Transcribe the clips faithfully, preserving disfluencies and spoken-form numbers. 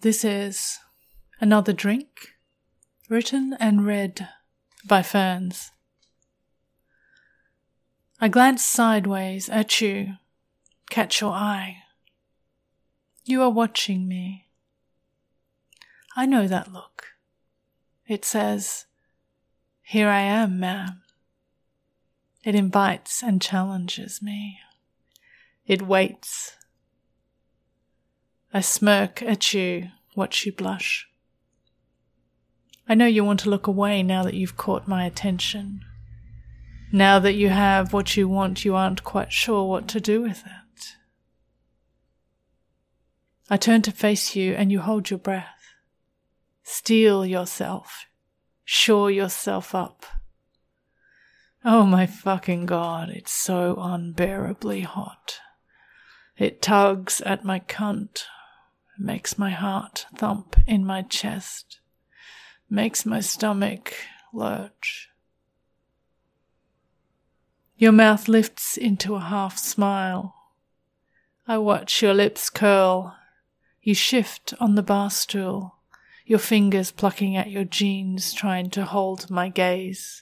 This is Another Drink, written and read by Ferns. I glance sideways at you, catch your eye. You are watching me. I know that look. It says, "Here I am, ma'am." It invites and challenges me. It waits. I smirk at you, watch you blush. I know you want to look away now that you've caught my attention. Now that you have what you want, you aren't quite sure what to do with it. I turn to face you and you hold your breath. Steel yourself. Shore yourself up. Oh my fucking God, it's so unbearably hot. It tugs at my cunt, makes my heart thump in my chest, makes my stomach lurch. Your mouth lifts into a half smile. I watch your lips curl. You shift on the bar stool, your fingers plucking at your jeans, trying to hold my gaze.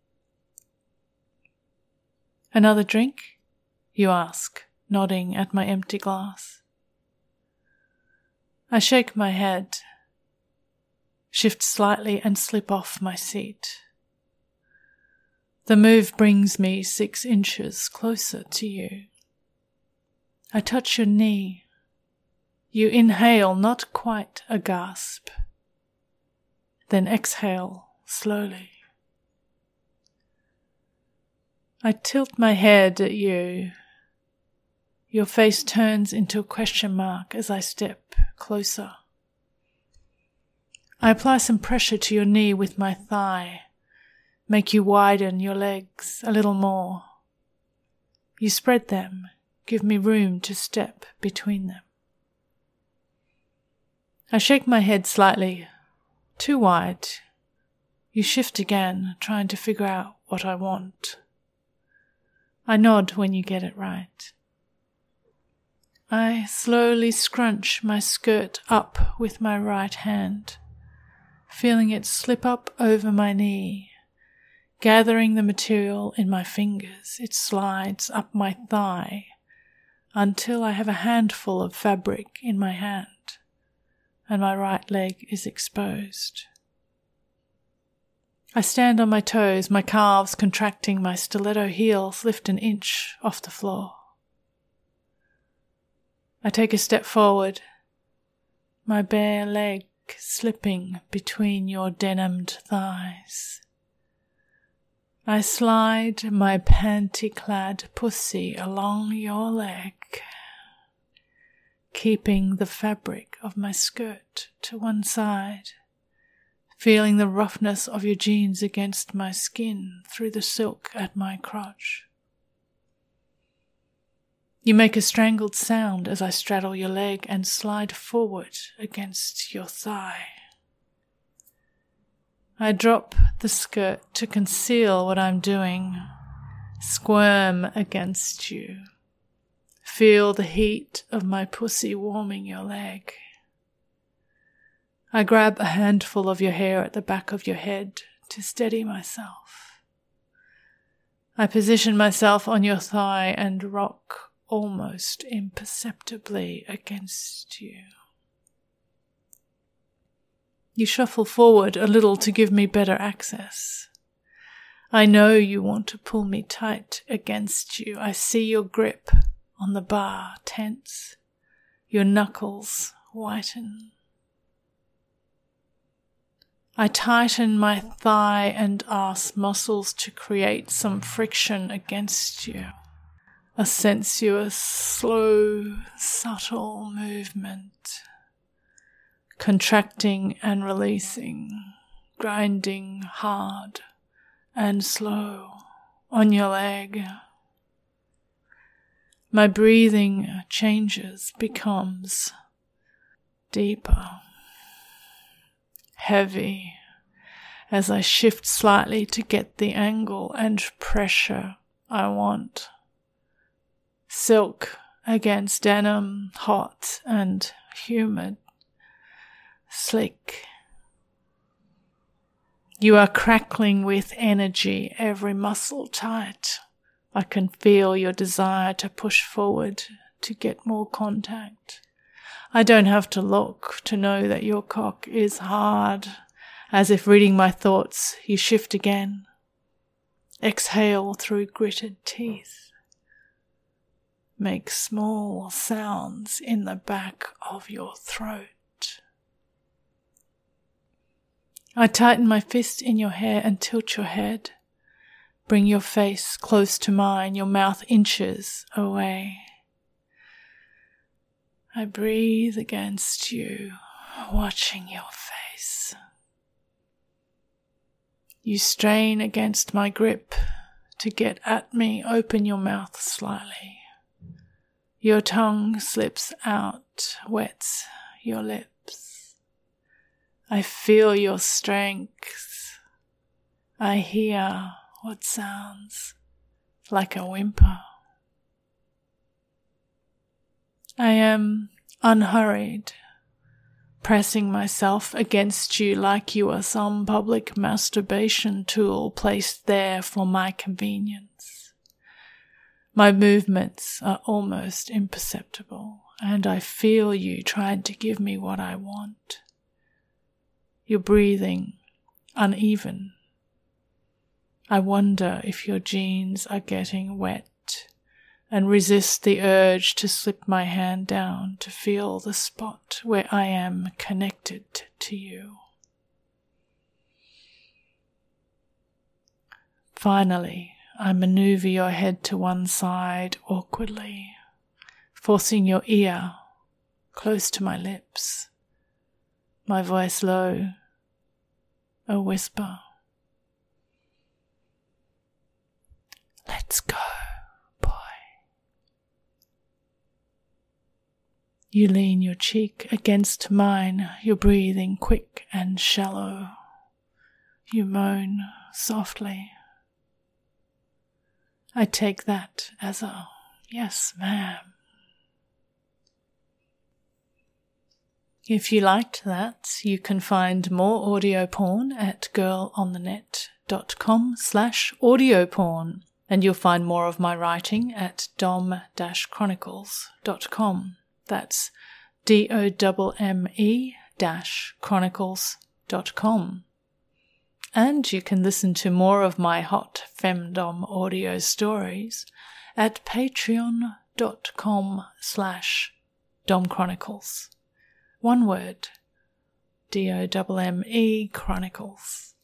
Another drink? You ask, nodding at my empty glass. I shake my head, shift slightly and slip off my seat. The move brings me six inches closer to you. I touch your knee. You inhale, not quite a gasp. Then exhale slowly. I tilt my head at you. Your face turns into a question mark as I step closer. I apply some pressure to your knee with my thigh, make you widen your legs a little more. You spread them, give me room to step between them. I shake my head slightly, too wide. You shift again, trying to figure out what I want. I nod when you get it right. I slowly scrunch my skirt up with my right hand, feeling it slip up over my knee. Gathering the material in my fingers, it slides up my thigh until I have a handful of fabric in my hand and my right leg is exposed. I stand on my toes, my calves contracting, my stiletto heels lift an inch off the floor. I take a step forward, my bare leg slipping between your denimed thighs. I slide my panty-clad pussy along your leg, keeping the fabric of my skirt to one side, feeling the roughness of your jeans against my skin through the silk at my crotch. You make a strangled sound as I straddle your leg and slide forward against your thigh. I drop the skirt to conceal what I'm doing, squirm against you. Feel the heat of my pussy warming your leg. I grab a handful of your hair at the back of your head to steady myself. I position myself on your thigh and rock almost imperceptibly against you. You shuffle forward a little to give me better access. I know you want to pull me tight against you. I see your grip on the bar tense, your knuckles whiten. I tighten my thigh and ass muscles to create some friction against you. A sensuous, slow, subtle movement. Contracting and releasing, grinding hard and slow on your leg. My breathing changes, becomes deeper, heavy, as I shift slightly to get the angle and pressure I want. Silk against denim, hot and humid. slick. You are crackling with energy, every muscle tight. I can feel your desire to push forward, to get more contact. I don't have to look to know that your cock is hard. As if reading my thoughts, you shift again. Exhale through gritted teeth. Make small sounds in the back of your throat. I tighten my fist in your hair and tilt your head. Bring your face close to mine, your mouth inches away. I breathe against you, watching your face. You strain against my grip to get at me, open your mouth slightly. Your tongue slips out, wets your lips. I feel your strength. I hear what sounds like a whimper. I am unhurried, pressing myself against you like you are some public masturbation tool placed there for my convenience. My movements are almost imperceptible, and I feel you trying to give me what I want. Your breathing uneven. I wonder if your jeans are getting wet, and resist the urge to slip my hand down to feel the spot where I am connected to you. Finally, I maneuver your head to one side awkwardly, forcing your ear close to my lips. My voice low, a whisper. Let's go, boy. You lean your cheek against mine, your breathing quick and shallow. You moan softly. I take that as a yes, ma'am. If you liked that, you can find more audio porn at girlonthenet.com slash audio porn, and you'll find more of my writing at dom dash chronicles dot com. That's D O M M E dash chronicles dot com. And you can listen to more of my hot femdom audio stories at patreon.com slash domchronicles. One word, D O M M E Chronicles.